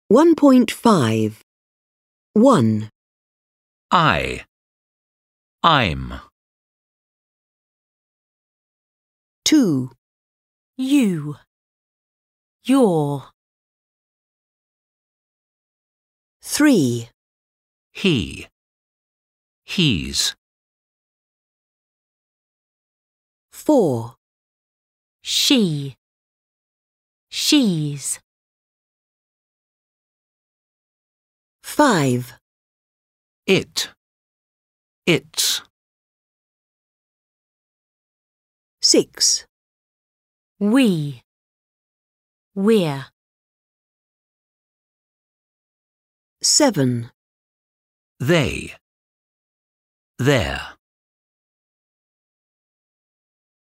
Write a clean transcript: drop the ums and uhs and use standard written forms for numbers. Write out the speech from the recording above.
1.5 1, I'm, 2, you, your, 3, he's, 4, she, she's, 5, it's, 6, we, we're, 7, they're.